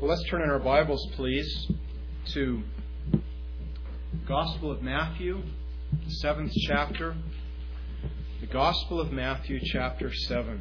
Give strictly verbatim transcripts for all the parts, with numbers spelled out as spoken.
Well, let's turn in our Bibles, please, to Gospel of Matthew, the seventh chapter. The Gospel of Matthew, chapter seven.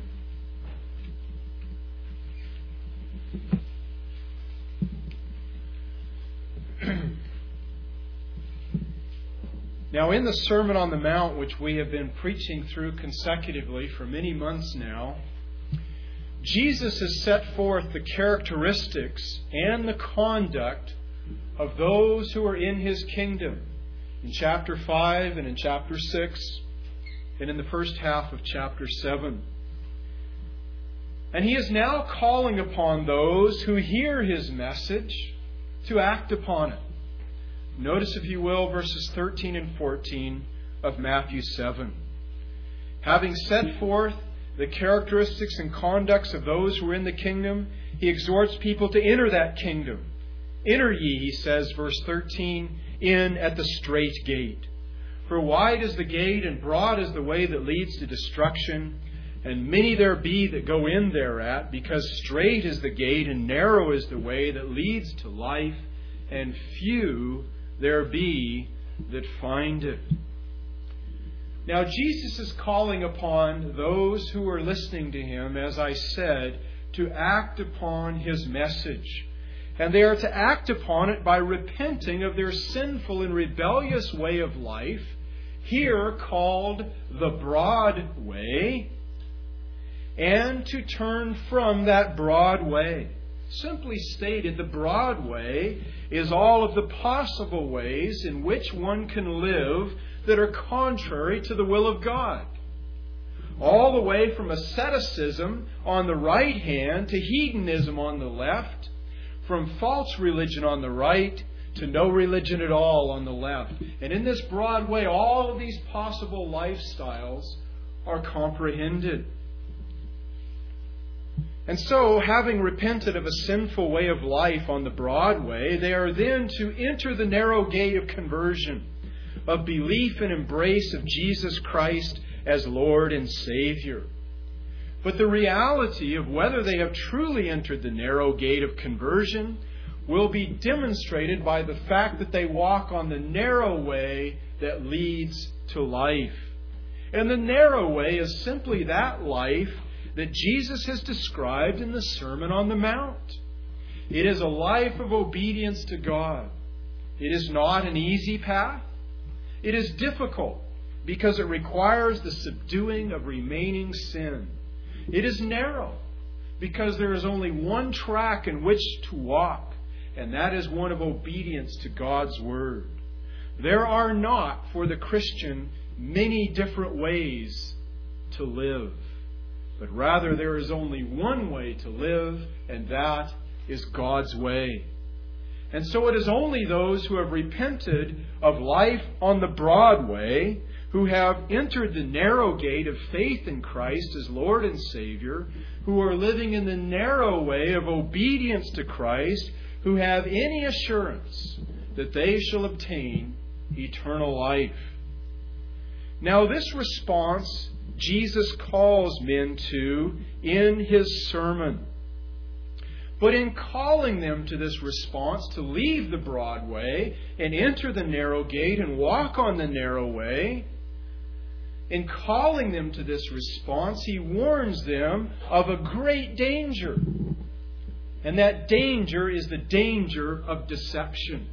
Now, in the Sermon on the Mount, which we have been preaching through consecutively for many months now, Jesus has set forth the characteristics and the conduct of those who are in His kingdom in chapter five and in chapter six and in the first half of chapter seven. And He is now calling upon those who hear His message to act upon it. Notice, if you will, verses thirteen and fourteen of Matthew seven. Having set forth the characteristics and conducts of those who are in the kingdom, He exhorts people to enter that kingdom. Enter ye, He says, verse thirteen, in at the strait gate. For wide is the gate and broad is the way that leads to destruction, and many there be that go in thereat, because strait is the gate and narrow is the way that leads to life, and few there be that find it. Now, Jesus is calling upon those who are listening to Him, as I said, to act upon His message. And they are to act upon it by repenting of their sinful and rebellious way of life, here called the broad way, and to turn from that broad way. Simply stated, the broad way is all of the possible ways in which one can live that are contrary to the will of God. All the way from asceticism on the right hand to hedonism on the left, from false religion on the right to no religion at all on the left. And in this broad way, all of these possible lifestyles are comprehended. And so, having repented of a sinful way of life on the broad way, they are then to enter the narrow gate of conversion, of belief and embrace of Jesus Christ as Lord and Savior. But the reality of whether they have truly entered the narrow gate of conversion will be demonstrated by the fact that they walk on the narrow way that leads to life. And the narrow way is simply that life that Jesus has described in the Sermon on the Mount. It is a life of obedience to God. It is not an easy path. It is difficult because it requires the subduing of remaining sin. It is narrow because there is only one track in which to walk, and that is one of obedience to God's Word. There are not, for the Christian, many different ways to live, but rather there is only one way to live, and that is God's way. And so it is only those who have repented of life on the broad way, who have entered the narrow gate of faith in Christ as Lord and Savior, who are living in the narrow way of obedience to Christ, who have any assurance that they shall obtain eternal life. Now, this response Jesus calls men to in His sermon. But in calling them to this response, to leave the broad way and enter the narrow gate and walk on the narrow way, in calling them to this response, He warns them of a great danger. And that danger is the danger of deception.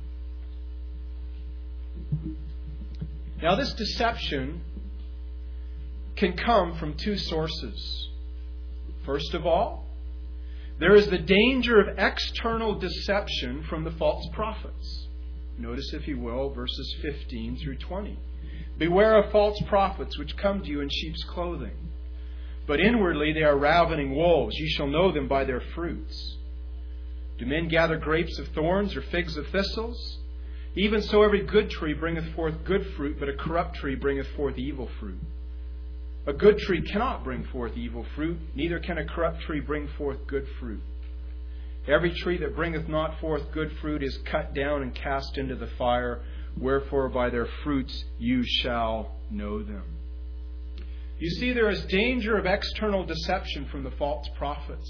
Now, this deception can come from two sources. First of all, there is the danger of external deception from the false prophets. Notice, if you will, verses fifteen through twenty. Beware of false prophets which come to you in sheep's clothing, but inwardly they are ravening wolves. You shall know them by their fruits. Do men gather grapes of thorns or figs of thistles? Even so every good tree bringeth forth good fruit, but a corrupt tree bringeth forth evil fruit. A good tree cannot bring forth evil fruit, neither can a corrupt tree bring forth good fruit. Every tree that bringeth not forth good fruit is cut down and cast into the fire. Wherefore by their fruits you shall know them. You see, there is danger of external deception from the false prophets.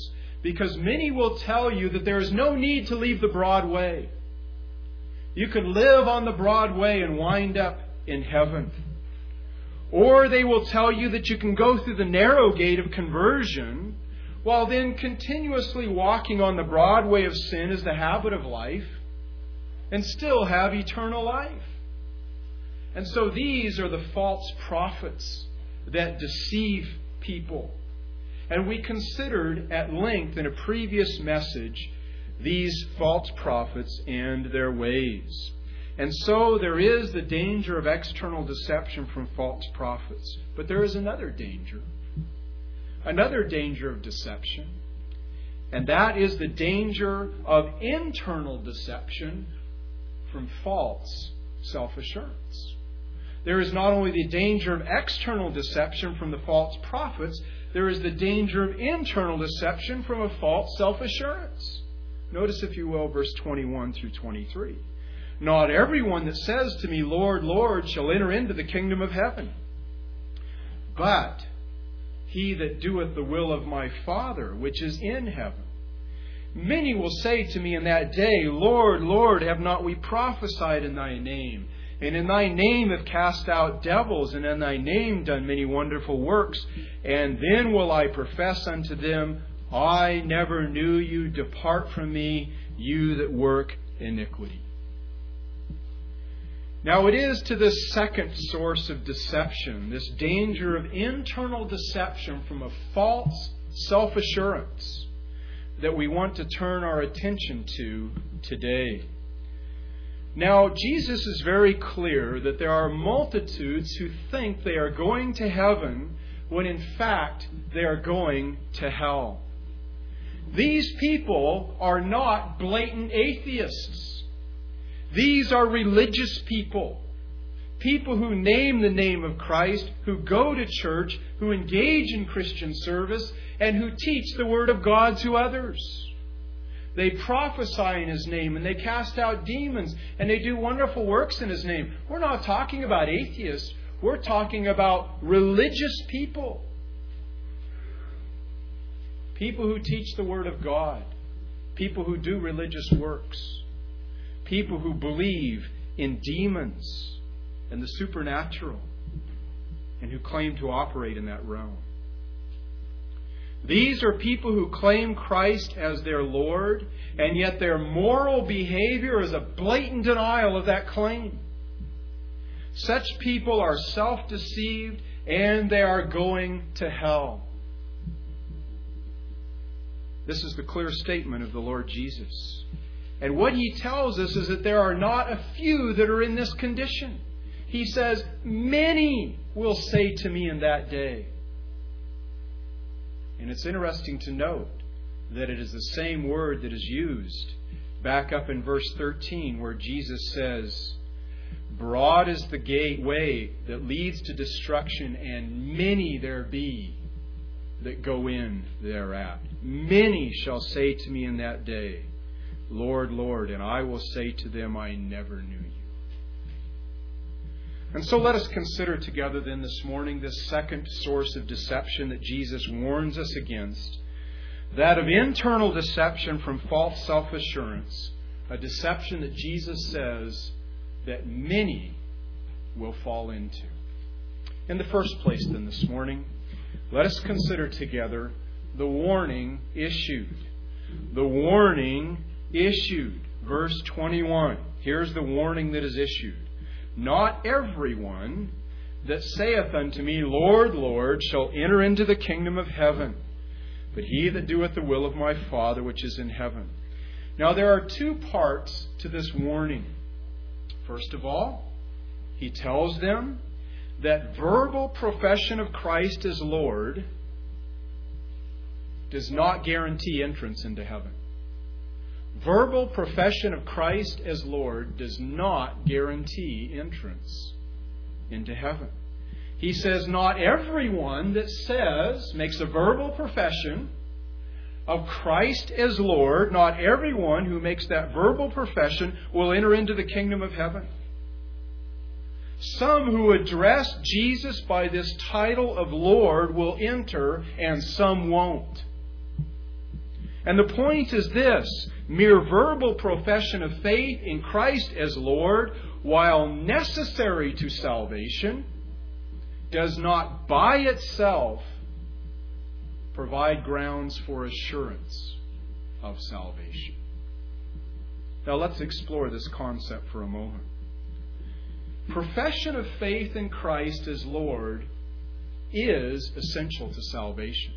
Because many will tell you that there is no need to leave the broad way. You could live on the broad way and wind up in heaven. Or they will tell you that you can go through the narrow gate of conversion while then continuously walking on the broad way of sin as the habit of life and still have eternal life. And so these are the false prophets that deceive people. And we considered at length in a previous message these false prophets and their ways. And so there is the danger of external deception from false prophets. But there is another danger. Another danger of deception. And that is the danger of internal deception from false self-assurance. There is not only the danger of external deception from the false prophets, there is the danger of internal deception from a false self-assurance. Notice, if you will, verse twenty-one through twenty-three. Not everyone that says to me, Lord, Lord, shall enter into the kingdom of heaven, but he that doeth the will of my Father which is in heaven. Many will say to me in that day, Lord, Lord, have not we prophesied in thy name? And in thy name have cast out devils, and in thy name done many wonderful works. And then will I profess unto them, I never knew you. Depart from me, you that work iniquity. Now it is to this second source of deception, this danger of internal deception from a false self-assurance, that we want to turn our attention to today. Now, Jesus is very clear that there are multitudes who think they are going to heaven when in fact they are going to hell. These people are not blatant atheists. These are religious people. People who name the name of Christ, who go to church, who engage in Christian service, and who teach the Word of God to others. They prophesy in His name, and they cast out demons, and they do wonderful works in His name. We're not talking about atheists. We're talking about religious people. People who teach the Word of God. People who do religious works. People who believe in demons and the supernatural, and who claim to operate in that realm. These are people who claim Christ as their Lord, and yet their moral behavior is a blatant denial of that claim. Such people are self-deceived, and they are going to hell. This is the clear statement of the Lord Jesus. And what He tells us is that there are not a few that are in this condition. He says, many will say to me in that day. And it's interesting to note that it is the same word that is used back up in verse thirteen, where Jesus says, broad is the gateway that leads to destruction, and many there be that go in thereat. Many shall say to me in that day, Lord, Lord, and I will say to them, I never knew you. And so let us consider together then this morning this second source of deception that Jesus warns us against, that of internal deception from false self-assurance, a deception that Jesus says that many will fall into. In the first place then this morning, let us consider together the warning issued. The warning issued. Verse twenty-one. Here's the warning that is issued. Not everyone that saith unto me, Lord, Lord, shall enter into the kingdom of heaven, but he that doeth the will of my Father which is in heaven. Now there are two parts to this warning. First of all, He tells them that verbal profession of Christ as Lord does not guarantee entrance into heaven. Verbal profession of Christ as Lord does not guarantee entrance into heaven. He says, not everyone that says, makes a verbal profession of Christ as Lord, not everyone who makes that verbal profession will enter into the kingdom of heaven. Some who address Jesus by this title of Lord will enter, and some won't. And the point is this: mere verbal profession of faith in Christ as Lord, while necessary to salvation, does not by itself provide grounds for assurance of salvation. Now let's explore this concept for a moment. Profession of faith in Christ as Lord is essential to salvation.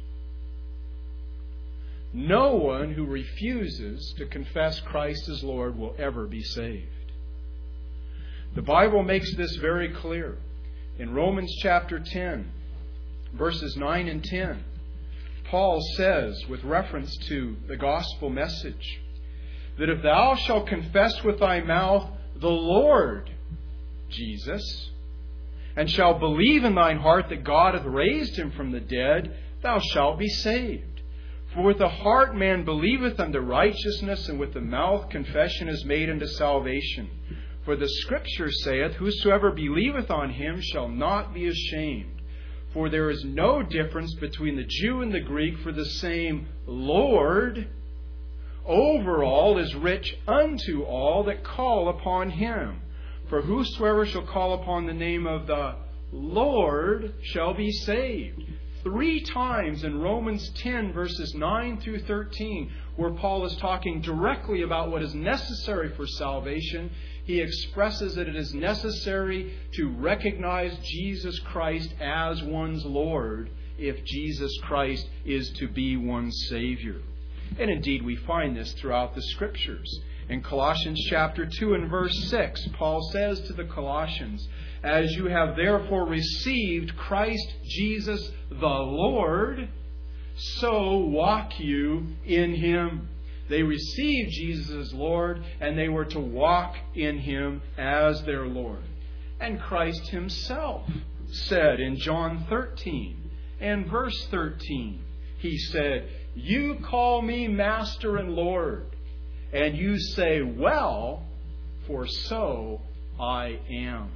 No one who refuses to confess Christ as Lord will ever be saved. The Bible makes this very clear. In Romans chapter ten, verses nine and ten, Paul says, with reference to the gospel message, that if thou shalt confess with thy mouth the Lord Jesus, and shalt believe in thine heart that God hath raised him from the dead, thou shalt be saved. For with the heart man believeth unto righteousness, and with the mouth confession is made unto salvation. For the Scripture saith, whosoever believeth on him shall not be ashamed. For there is no difference between the Jew and the Greek, for the same Lord over all is rich unto all that call upon him. For whosoever shall call upon the name of the Lord shall be saved. Three times in Romans ten, verses nine through thirteen, where Paul is talking directly about what is necessary for salvation, he expresses that it is necessary to recognize Jesus Christ as one's Lord if Jesus Christ is to be one's Savior. And indeed, we find this throughout the Scriptures. In Colossians chapter two and verse six, Paul says to the Colossians, as you have therefore received Christ Jesus the Lord, so walk you in Him. They received Jesus as Lord, and they were to walk in Him as their Lord. And Christ Himself said in John thirteen and verse thirteen, He said, you call me Master and Lord, and you say, well, for so I am.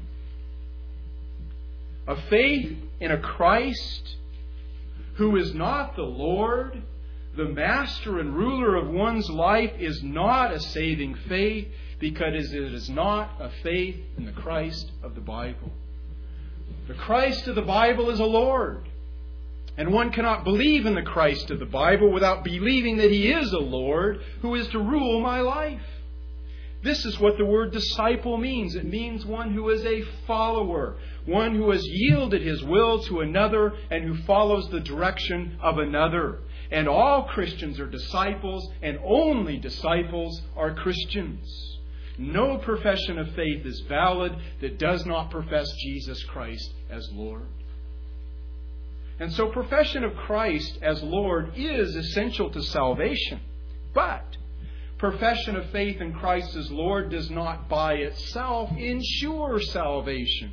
A faith in a Christ who is not the Lord, the Master and Ruler of one's life, is not a saving faith, because it is not a faith in the Christ of the Bible. The Christ of the Bible is a Lord. And one cannot believe in the Christ of the Bible without believing that He is a Lord who is to rule my life. This is what the word disciple means. It means one who is a follower, one who has yielded his will to another and who follows the direction of another. And all Christians are disciples, and only disciples are Christians. No profession of faith is valid that does not profess Jesus Christ as Lord. And so profession of Christ as Lord is essential to salvation. But profession of faith in Christ as Lord does not by itself ensure salvation.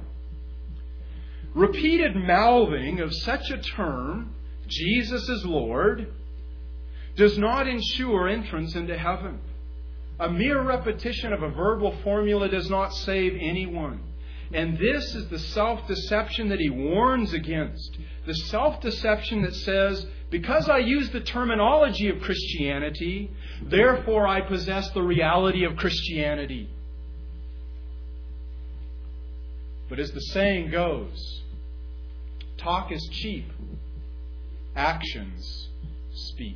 Repeated mouthing of such a term, Jesus is Lord, does not ensure entrance into heaven. A mere repetition of a verbal formula does not save anyone. And this is the self-deception that he warns against. The self-deception that says, because I use the terminology of Christianity, therefore I possess the reality of Christianity. But as the saying goes, talk is cheap, actions speak.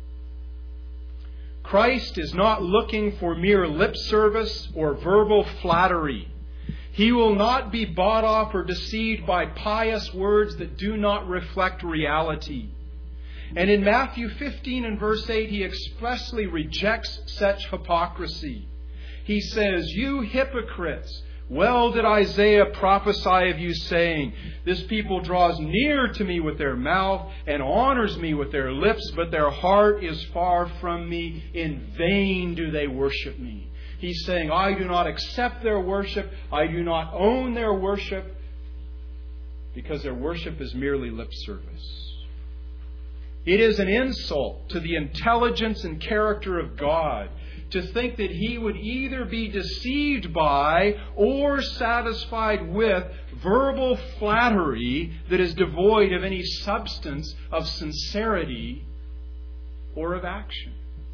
Christ is not looking for mere lip service or verbal flattery. He will not be bought off or deceived by pious words that do not reflect reality. And in Matthew fifteen and verse eight, He expressly rejects such hypocrisy. He says, you hypocrites, well did Isaiah prophesy of you, saying, this people draws near to me with their mouth and honors me with their lips, but their heart is far from me. In vain do they worship me. He's saying, I do not accept their worship. I do not own their worship, because their worship is merely lip service. It is an insult to the intelligence and character of God to think that He would either be deceived by or satisfied with verbal flattery that is devoid of any substance of sincerity or of action.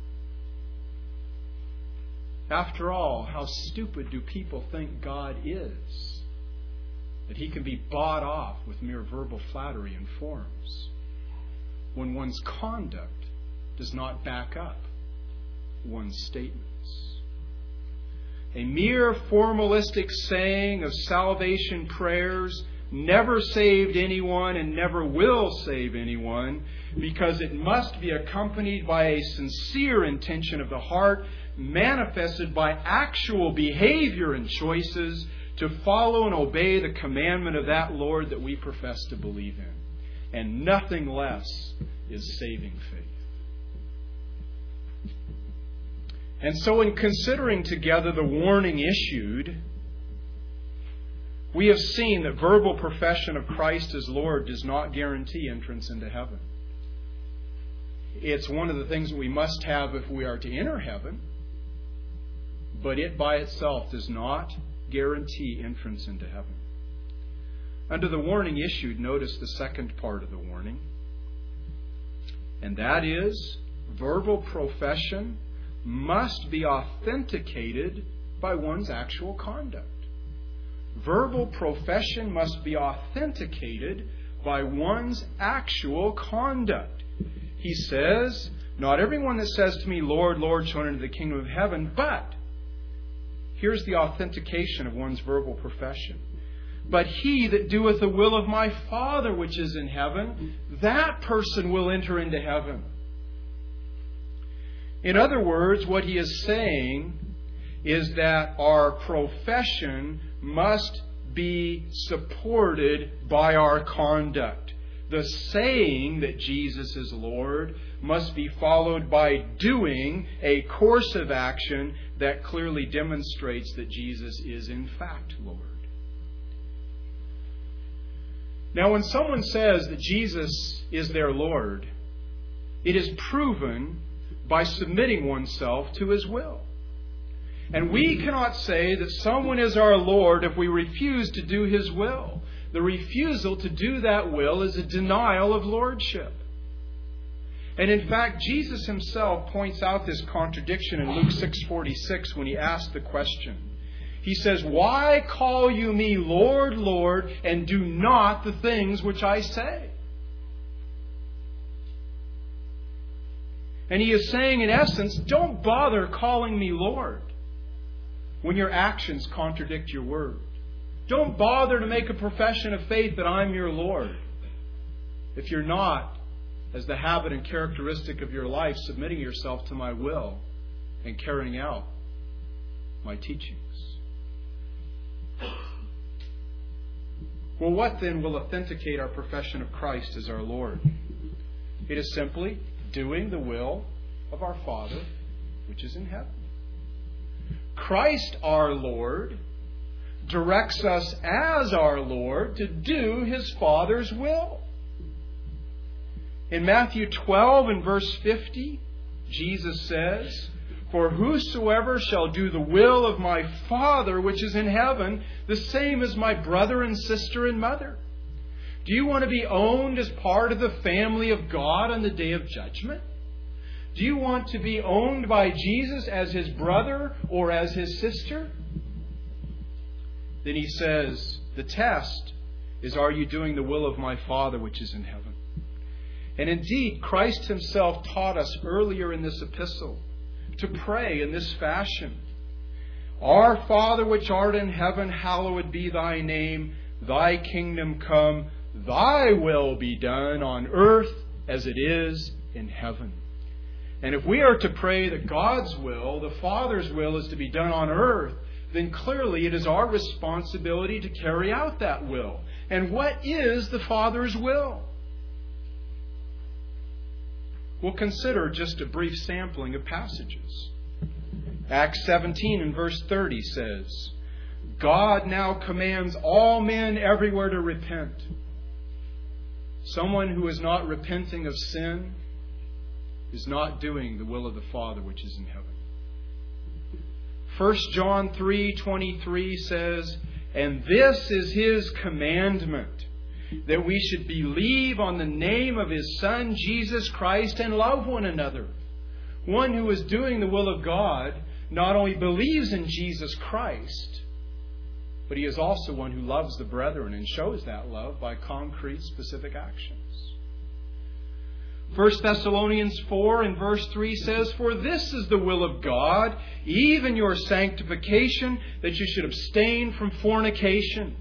After all, how stupid do people think God is, that He can be bought off with mere verbal flattery and forms, when one's conduct does not back up one's statements. A mere formalistic saying of salvation prayers never saved anyone and never will save anyone, because it must be accompanied by a sincere intention of the heart, manifested by actual behavior and choices to follow and obey the commandment of that Lord that we profess to believe in. And nothing less is saving faith. And so in considering together the warning issued, we have seen that verbal profession of Christ as Lord does not guarantee entrance into heaven. It's one of the things that we must have if we are to enter heaven, but it by itself does not guarantee entrance into heaven. Under the warning issued, notice the second part of the warning, and that is verbal profession must be authenticated by one's actual conduct. Verbal profession must be authenticated by one's actual conduct. He says, not everyone that says to me, Lord, Lord, shall enter into the kingdom of heaven, but here's the authentication of one's verbal profession. But he that doeth the will of my Father which is in heaven, that person will enter into heaven. In other words, what he is saying is that our profession must be supported by our conduct. The saying that Jesus is Lord must be followed by doing a course of action that clearly demonstrates that Jesus is in fact Lord. Now, when someone says that Jesus is their Lord, it is proven by submitting oneself to His will. And we cannot say that someone is our Lord if we refuse to do His will. The refusal to do that will is a denial of lordship. And in fact, Jesus Himself points out this contradiction in Luke six forty-six when He asked the question. He says, why call you me Lord, Lord, and do not the things which I say? And He is saying, in essence, don't bother calling me Lord when your actions contradict your word. Don't bother to make a profession of faith that I'm your Lord if you're not, as the habit and characteristic of your life, submitting yourself to my will and carrying out my teachings. Well, what then will authenticate our profession of Christ as our Lord? It is simply doing the will of our Father which is in heaven. Christ our Lord directs us as our Lord to do His Father's will. In Matthew twelve and verse fifty, Jesus says, for whosoever shall do the will of my Father which is in heaven, the same is my brother and sister and mother. Do you want to be owned as part of the family of God on the day of judgment? Do you want to be owned by Jesus as His brother or as His sister? Then He says, the test is, are you doing the will of my Father which is in heaven? And indeed, Christ Himself taught us earlier in this epistle to pray in this fashion. Our Father which art in heaven, hallowed be Thy name. Thy kingdom come. Thy will be done on earth as it is in heaven. And if we are to pray that God's will, the Father's will, is to be done on earth, then clearly it is our responsibility to carry out that will. And what is the Father's will? We'll consider just a brief sampling of passages. Acts seventeen and verse thirty says, God now commands all men everywhere to repent. Someone who is not repenting of sin is not doing the will of the Father which is in heaven. First John three twenty-three says, and this is His commandment, that we should believe on the name of His Son, Jesus Christ, and love one another. One who is doing the will of God not only believes in Jesus Christ, but he is also one who loves the brethren and shows that love by concrete, specific actions. First Thessalonians four and verse three says, "For this is the will of God, even your sanctification, that you should abstain from fornication."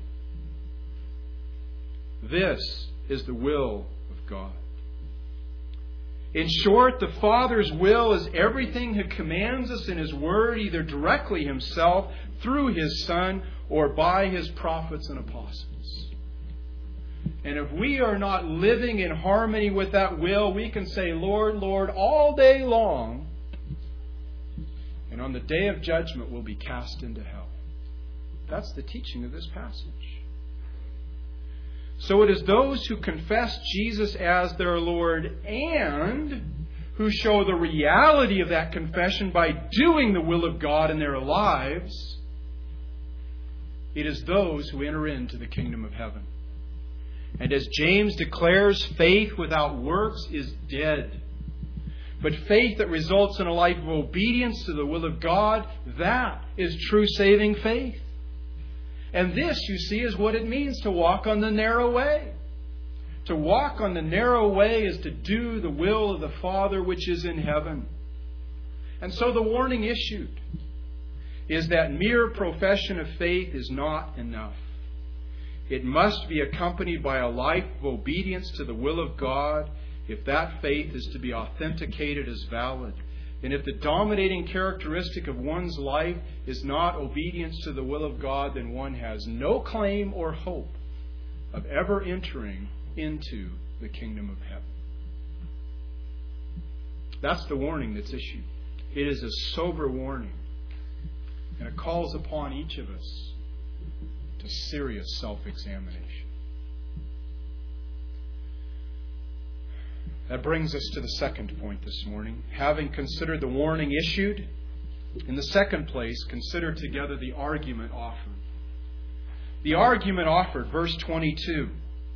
This is the will of God. In short, the Father's will is everything He commands us in His Word, either directly Himself, through His Son, or by His prophets and apostles. And if we are not living in harmony with that will, we can say, "Lord, Lord," all day long. And on the day of judgment, we'll be cast into hell. That's the teaching of this passage. So it is those who confess Jesus as their Lord and who show the reality of that confession by doing the will of God in their lives. It is those who enter into the kingdom of heaven. And as James declares, faith without works is dead. But faith that results in a life of obedience to the will of God, that is true saving faith. And this, you see, is what it means to walk on the narrow way. To walk on the narrow way is to do the will of the Father which is in heaven. And so the warning issued is that mere profession of faith is not enough. It must be accompanied by a life of obedience to the will of God if that faith is to be authenticated as valid. And if the dominating characteristic of one's life is not obedience to the will of God, then one has no claim or hope of ever entering into the kingdom of heaven. That's the warning that's issued. It is a sober warning. And it calls upon each of us to serious self-examination. That brings us to the second point this morning. Having considered the warning issued, in the second place, consider together the argument offered. The argument offered, verse twenty-two.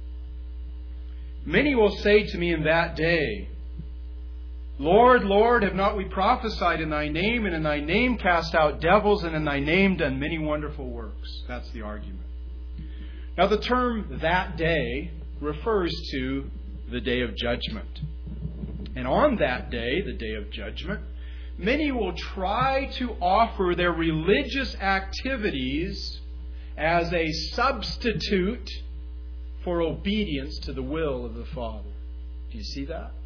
"Many will say to me in that day, 'Lord, Lord, have not we prophesied in Thy name, and in Thy name cast out devils, and in Thy name done many wonderful works?'" That's the argument. Now the term "that day" refers to the day of judgment. And on that day, the day of judgment, many will try to offer their religious activities as a substitute for obedience to the will of the Father. Do you see that?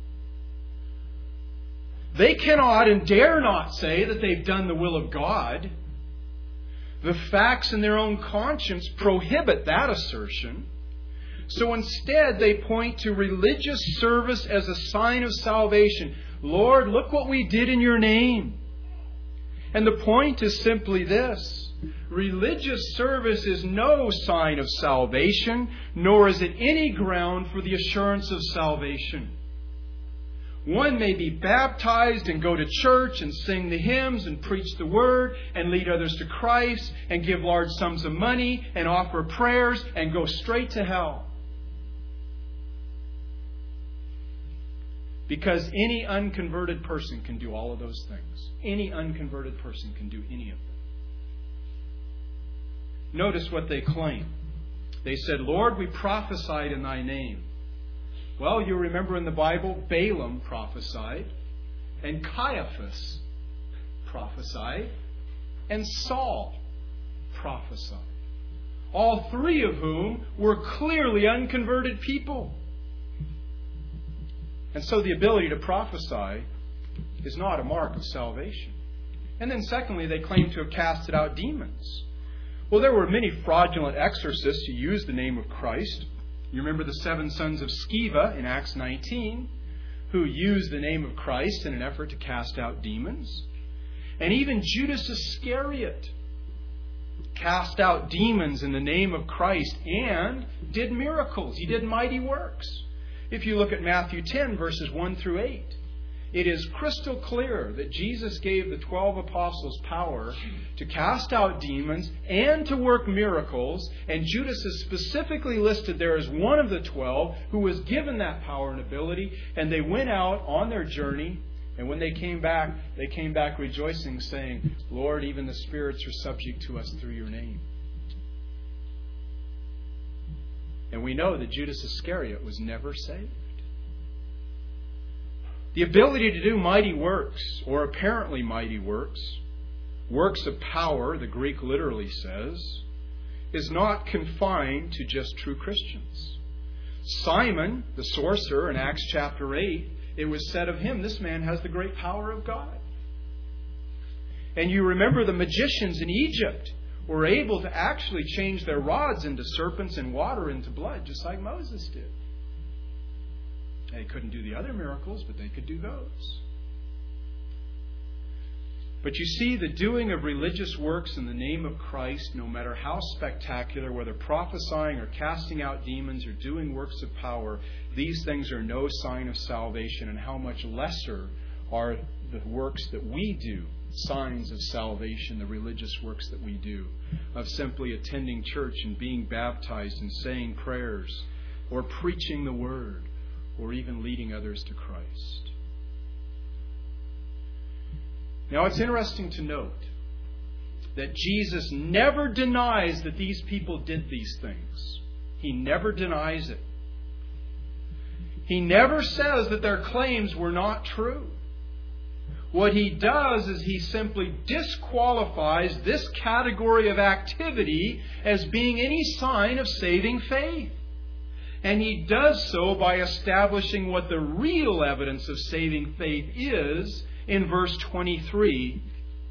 They cannot and dare not say that they've done the will of God. The facts in their own conscience prohibit that assertion. So instead, they point to religious service as a sign of salvation. "Lord, look what we did in your name." And the point is simply this. Religious service is no sign of salvation, nor is it any ground for the assurance of salvation. One may be baptized and go to church and sing the hymns and preach the word and lead others to Christ and give large sums of money and offer prayers and go straight to hell. Because any unconverted person can do all of those things. Any unconverted person can do any of them. Notice what they claim. They said, "Lord, we prophesied in Thy name." Well, you remember in the Bible, Balaam prophesied, and Caiaphas prophesied, and Saul prophesied. All three of whom were clearly unconverted people. And so the ability to prophesy is not a mark of salvation. And then secondly, they claim to have casted out demons. Well, there were many fraudulent exorcists who used the name of Christ. You remember the seven sons of Sceva in Acts nineteen, who used the name of Christ in an effort to cast out demons. And even Judas Iscariot cast out demons in the name of Christ and did miracles. He did mighty works. If you look at Matthew ten, verses one through eight, it is crystal clear that Jesus gave the twelve apostles power to cast out demons and to work miracles. And Judas is specifically listed there as one of the twelve who was given that power and ability. And they went out on their journey. And when they came back, they came back rejoicing, saying, Lord, even the spirits are subject to us through your name. And we know that Judas Iscariot was never saved. The ability to do mighty works, or apparently mighty works, works of power, the Greek literally says, is not confined to just true Christians. Simon, the sorcerer, in Acts chapter eight, it was said of him, this man has the great power of God. And you remember the magicians in Egypt were able to actually change their rods into serpents and water into blood, just like Moses did. They couldn't do the other miracles, but they could do those. But you see, the doing of religious works in the name of Christ, no matter how spectacular, whether prophesying or casting out demons or doing works of power, these things are no sign of salvation, and how much lesser are the works that we do, signs of salvation, the religious works that we do, of simply attending church and being baptized and saying prayers, or preaching the Word, or even leading others to Christ. Now, it's interesting to note that Jesus never denies that these people did these things. He never denies it. He never says that their claims were not true. What he does is he simply disqualifies this category of activity as being any sign of saving faith. And he does so by establishing what the real evidence of saving faith is in verse twenty-three.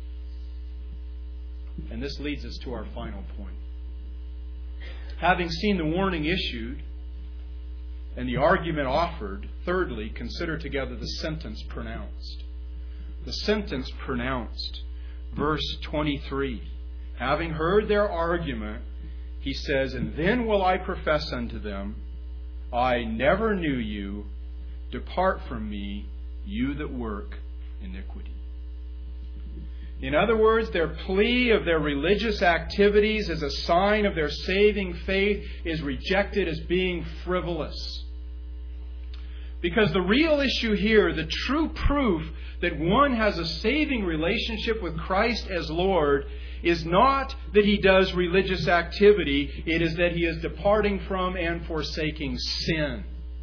And this leads us to our final point. Having seen the warning issued and the argument offered, thirdly, consider together the sentence pronounced. The sentence pronounced, verse twenty-three. Having heard their argument, he says, and then will I profess unto them, I never knew you. Depart from me, you that work iniquity. In other words, their plea of their religious activities as a sign of their saving faith is rejected as being frivolous. Because the real issue here, the true proof that one has a saving relationship with Christ as Lord, is not that he does religious activity. It is that he is departing from and forsaking sin.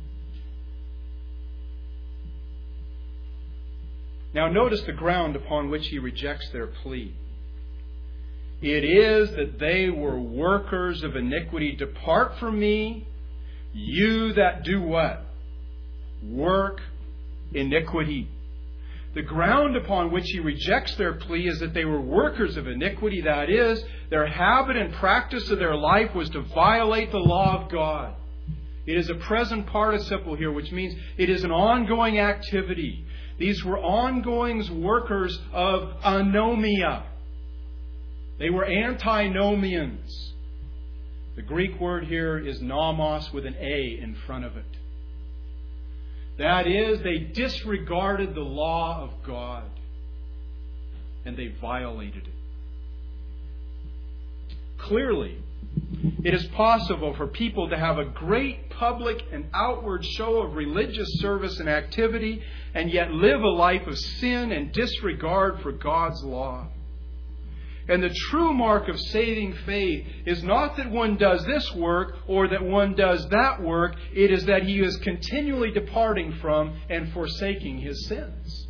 Now notice the ground upon which he rejects their plea. It is that they were workers of iniquity. Depart from me, you that do what? Work iniquity. The ground upon which he rejects their plea is that they were workers of iniquity. That is, their habit and practice of their life was to violate the law of God. It is a present participle here, which means it is an ongoing activity. These were ongoing workers of anomia. They were antinomians. The Greek word here is nomos with an A in front of it. That is, they disregarded the law of God and they violated it. Clearly, it is possible for people to have a great public and outward show of religious service and activity and yet live a life of sin and disregard for God's law. And the true mark of saving faith is not that one does this work or that one does that work. It is that he is continually departing from and forsaking his sins.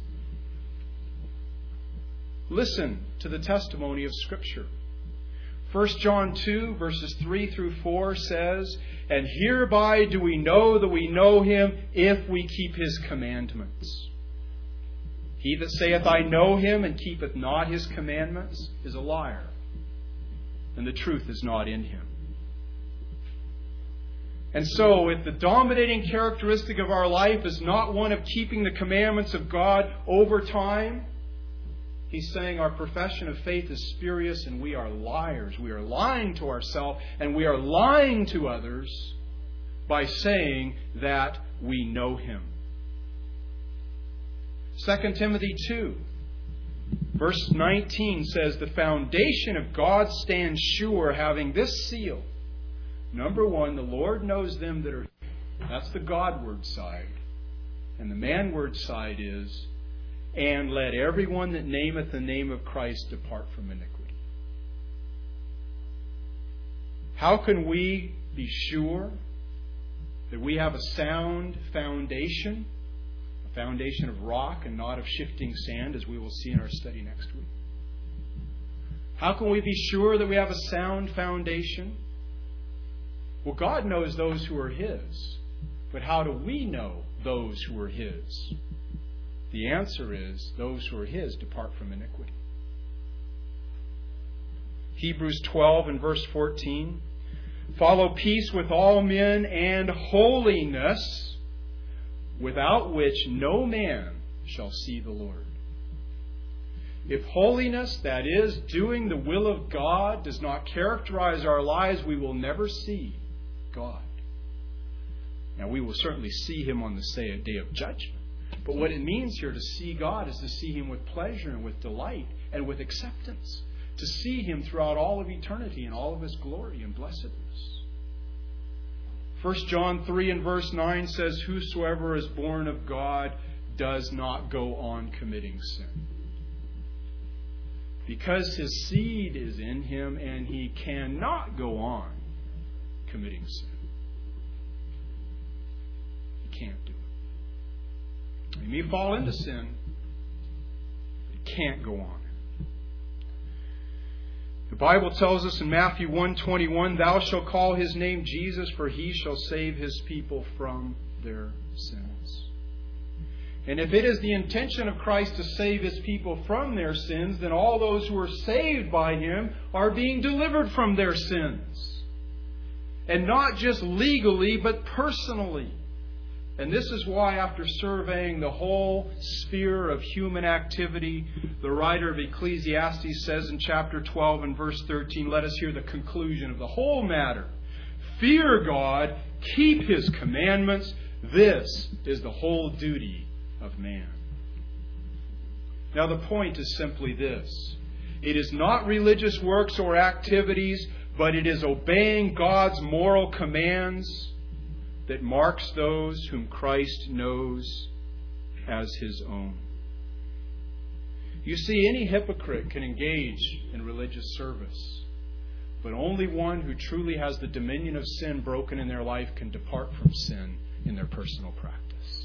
Listen to the testimony of Scripture. First John two, verses three through four says, and hereby do we know that we know him if we keep his commandments. He that saith, I know him, and keepeth not his commandments, is a liar, and the truth is not in him. And so, if the dominating characteristic of our life is not one of keeping the commandments of God over time, he's saying our profession of faith is spurious and we are liars. We are lying to ourselves and we are lying to others by saying that we know him. Second Timothy two, verse nineteen says, the foundation of God stands sure, having this seal. Number one, the Lord knows them that are. That's the Godward side. And the manward side is, and let everyone that nameth the name of Christ depart from iniquity. How can we be sure that we have a sound foundation, a foundation of rock and not of shifting sand, as we will see in our study next week? How can we be sure that we have a sound foundation? Well, God knows those who are His. But how do we know those who are His? The answer is, those who are His depart from iniquity. Hebrews twelve and verse fourteen. Follow peace with all men and holiness, without which no man shall see the Lord. If holiness, that is, doing the will of God, does not characterize our lives, we will never see God. Now, we will certainly see Him on the day of judgment. But what it means here to see God is to see Him with pleasure and with delight and with acceptance. To see Him throughout all of eternity in all of His glory and blessedness. First John three and verse nine says, whosoever is born of God does not go on committing sin. Because his seed is in him and he cannot go on committing sin. He can't do it. He may fall into sin, but he can't go on. The Bible tells us in Matthew one twenty-one, thou shalt call his name Jesus, for he shall save his people from their sins. And if it is the intention of Christ to save His people from their sins, then all those who are saved by Him are being delivered from their sins. And not just legally, but personally. And this is why, after surveying the whole sphere of human activity, the writer of Ecclesiastes says in chapter twelve and verse thirteen, let us hear the conclusion of the whole matter. Fear God, keep His commandments. This is the whole duty of man. Now the point is simply this. It is not religious works or activities, but it is obeying God's moral commands that marks those whom Christ knows as His own. You see, any hypocrite can engage in religious service, but only one who truly has the dominion of sin broken in their life can depart from sin in their personal practice.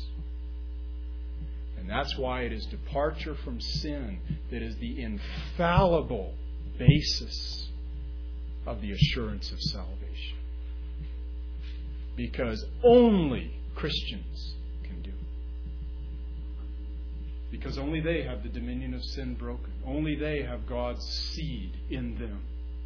And that's why it is departure from sin that is the infallible basis of the assurance of salvation. Because only Christians can do it. Because only they have the dominion of sin broken. Only they have God's seed in them.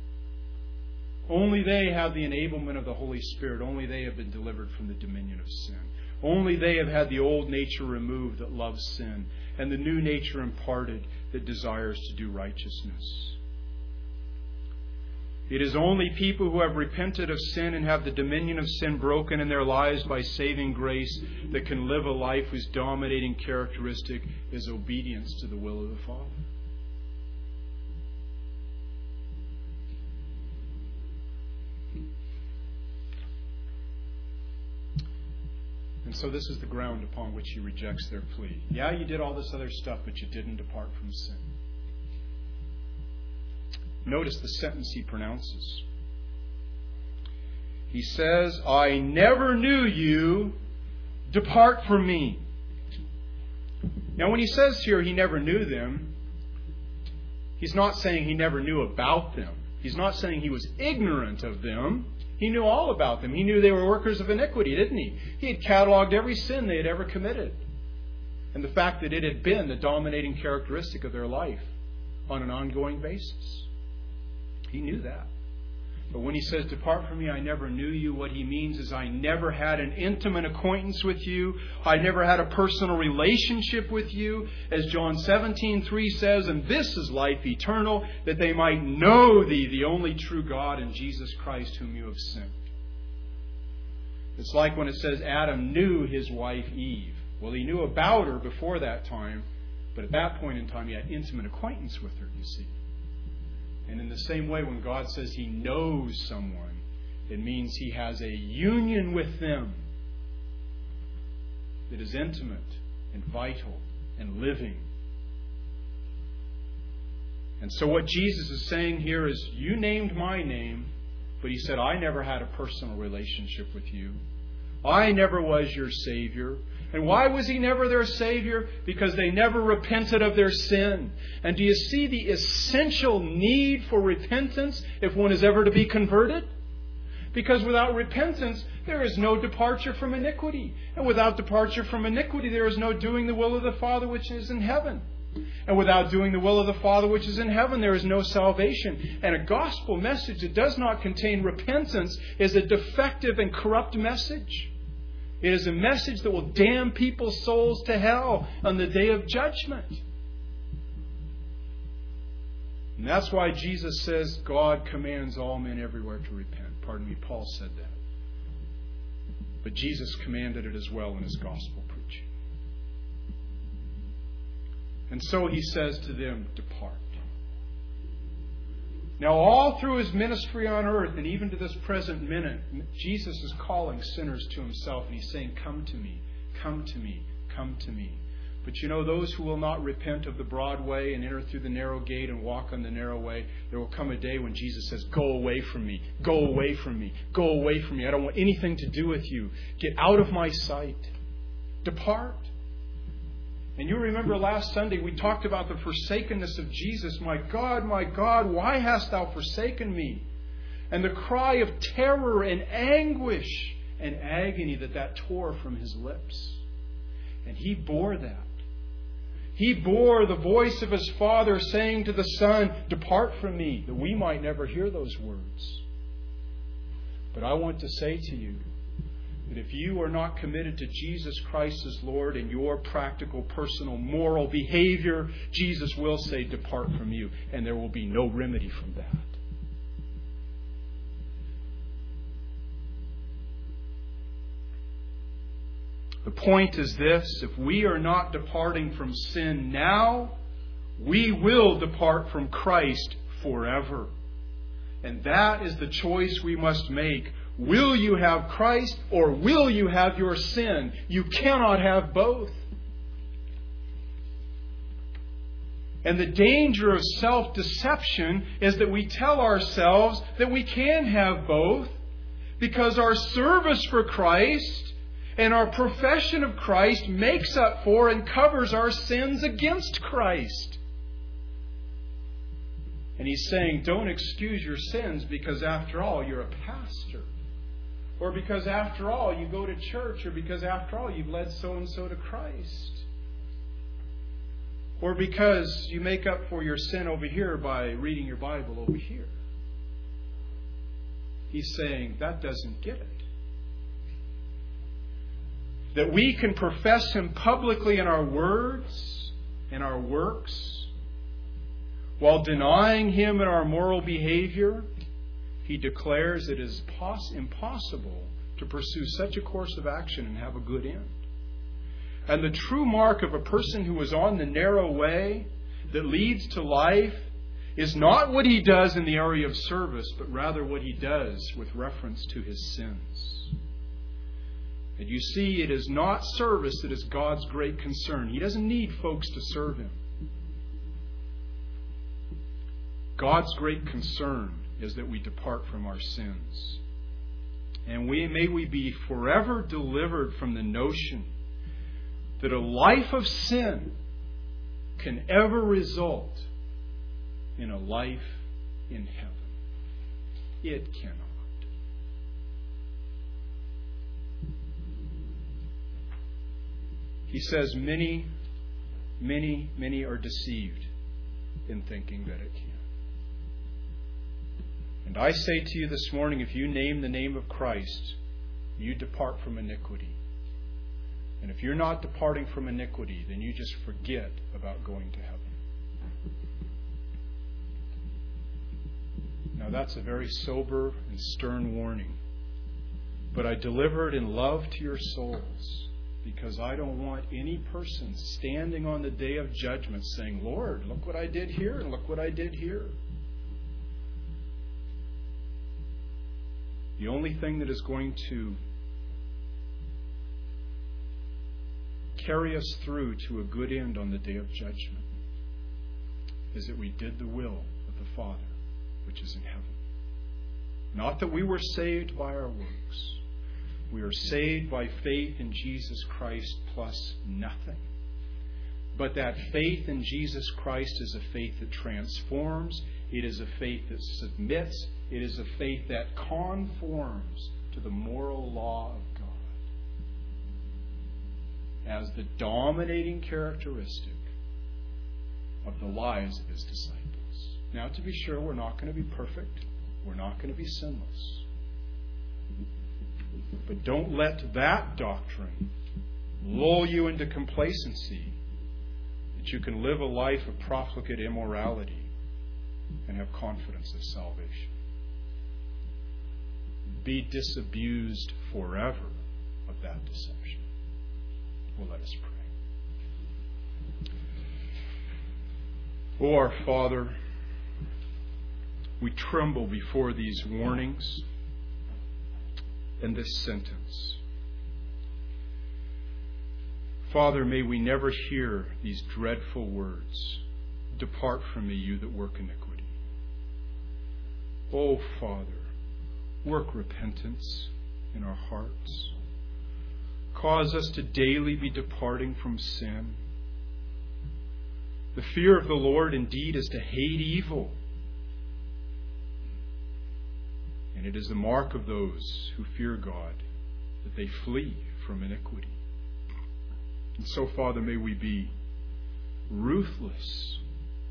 Only they have the enablement of the Holy Spirit. Only they have been delivered from the dominion of sin. Only they have had the old nature removed that loves sin, and the new nature imparted that desires to do righteousness. It is only people who have repented of sin and have the dominion of sin broken in their lives by saving grace that can live a life whose dominating characteristic is obedience to the will of the Father. And so this is the ground upon which He rejects their plea. Yeah, you did all this other stuff, but you didn't depart from sin. Notice the sentence He pronounces. He says, I never knew you. Depart from me. Now, when He says here He never knew them, He's not saying He never knew about them. He's not saying He was ignorant of them. He knew all about them. He knew they were workers of iniquity, didn't He? He had cataloged every sin they had ever committed. And the fact that it had been the dominating characteristic of their life on an ongoing basis. He knew that. But when He says, depart from me, I never knew you, what He means is I never had an intimate acquaintance with you. I never had a personal relationship with you. As John seventeen three says, and this is life eternal, that they might know Thee, the only true God, and Jesus Christ whom You have sent. It's like when it says Adam knew his wife Eve. Well, he knew about her before that time. But at that point in time, he had intimate acquaintance with her, you see. And in the same way, when God says He knows someone, it means He has a union with them that is intimate and vital and living. And so what Jesus is saying here is, you named my name, but He said, I never had a personal relationship with you. I never was your Savior. And why was He never their Savior? Because they never repented of their sin. And do you see the essential need for repentance if one is ever to be converted? Because without repentance, there is no departure from iniquity. And without departure from iniquity, there is no doing the will of the Father which is in heaven. And without doing the will of the Father which is in heaven, there is no salvation. And a gospel message that does not contain repentance is a defective and corrupt message. It is a message that will damn people's souls to hell on the day of judgment. And that's why Jesus says God commands all men everywhere to repent. Pardon me, Paul said that. But Jesus commanded it as well in His gospel preaching. And so He says to them, depart. Now, all through His ministry on earth, and even to this present minute, Jesus is calling sinners to Himself, and He's saying, come to me, come to me, come to me. But you know, those who will not repent of the broad way and enter through the narrow gate and walk on the narrow way, there will come a day when Jesus says, go away from me, go away from me, go away from me. I don't want anything to do with you. Get out of my sight. Depart. And you remember last Sunday we talked about the forsakenness of Jesus. My God, my God, why hast thou forsaken me? And the cry of terror and anguish and agony that that tore from His lips. And He bore that. He bore the voice of His Father saying to the Son, depart from me, that we might never hear those words. But I want to say to you, that if you are not committed to Jesus Christ as Lord in your practical, personal, moral behavior, Jesus will say, depart from you. And there will be no remedy from that. The point is this: if we are not departing from sin now, we will depart from Christ forever. And that is the choice we must make. Will you have Christ or will you have your sin? You cannot have both. And the danger of self-deception is that we tell ourselves that we can have both because our service for Christ and our profession of Christ makes up for and covers our sins against Christ. And He's saying, don't excuse your sins because after all, you're a pastor. Or because after all, you go to church. Or because after all, you've led so-and-so to Christ. Or because you make up for your sin over here by reading your Bible over here. He's saying, that doesn't get it. That we can profess Him publicly in our words, in our works, while denying Him in our moral behavior. He declares it is pos- impossible to pursue such a course of action and have a good end. And the true mark of a person who is on the narrow way that leads to life is not what he does in the area of service, but rather what he does with reference to his sins. And you see, it is not service that is God's great concern. He doesn't need folks to serve Him. God's great concern is that we depart from our sins. And we may we be forever delivered from the notion that a life of sin can ever result in a life in heaven. It cannot. He says many, many, many are deceived in thinking that it can. And I say to you this morning, if you name the name of Christ, you depart from iniquity. And if you're not departing from iniquity, then you just forget about going to heaven. Now that's a very sober and stern warning. But I deliver it in love to your souls. because I don't want any person standing on the day of judgment saying, Lord, look what I did here and look what I did here. The only thing that is going to carry us through to a good end on the day of judgment is that we did the will of the Father which is in heaven. Not that we were saved by our works. We are saved by faith in Jesus Christ plus nothing. But that faith in Jesus Christ is a faith that transforms. It is a faith that submits. It is a faith that conforms to the moral law of God as the dominating characteristic of the lives of His disciples. Now, to be sure, we're not going to be perfect. We're not going to be sinless. But don't let that doctrine lull you into complacency that you can live a life of profligate immorality and have confidence of salvation. Be disabused forever of that deception. Well, let us pray. O our Father, we tremble before these warnings and this sentence. Father, may we never hear these dreadful words, depart from me, you that work iniquity. O Father, work repentance in our hearts. Cause us to daily be departing from sin. The fear of the Lord indeed is to hate evil. And it is the mark of those who fear God that they flee from iniquity. And so, Father, may we be ruthless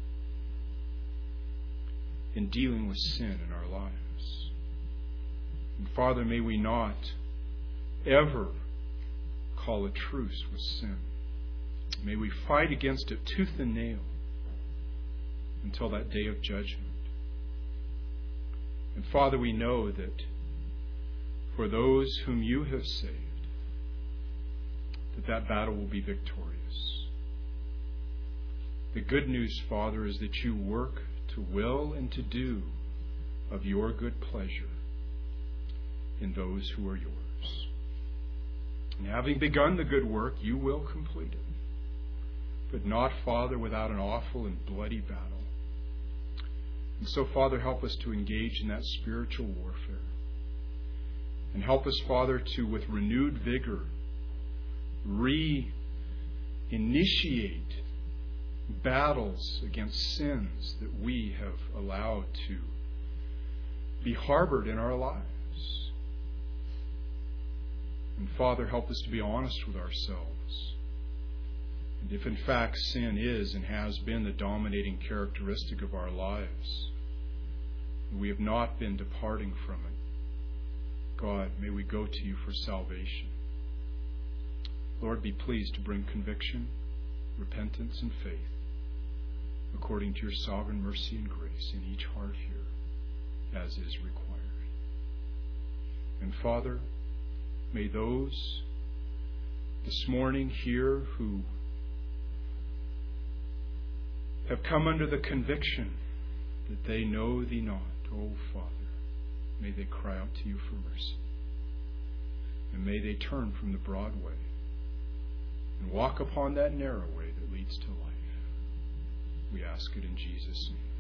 in dealing with sin in our lives. And Father, may we not ever call a truce with sin. May we fight against it tooth and nail until that day of judgment. And Father, we know that for those whom you have saved, that that battle will be victorious. The good news, Father, is that you work to will and to do of your good pleasure in those who are yours. And having begun the good work, you will complete it. But not, Father, without an awful and bloody battle. And so, Father, help us to engage in that spiritual warfare. And help us, Father, to, with renewed vigor, re-initiate battles against sins that we have allowed to be harbored in our lives. And Father, help us to be honest with ourselves. And if in fact sin is and has been the dominating characteristic of our lives, and we have not been departing from it, God, may we go to you for salvation. Lord, be pleased to bring conviction, repentance, and faith according to your sovereign mercy and grace in each heart here, as is required. And Father, may those this morning here who have come under the conviction that they know thee not, O Father, may they cry out to you for mercy. And may they turn from the broad way and walk upon that narrow way that leads to life. We ask it in Jesus' name.